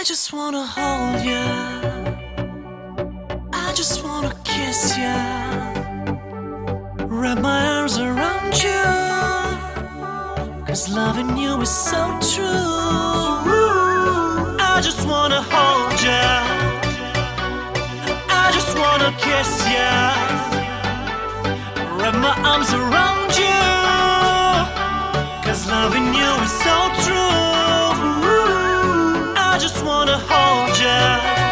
just wanna hold you. I just wanna kiss you. Wrap my arms around you. 'Cause loving you is so true. I just wanna hold you. I just wanna kiss you. Wrap my arms around you. 'Cause loving you is so true. I just wanna hold you.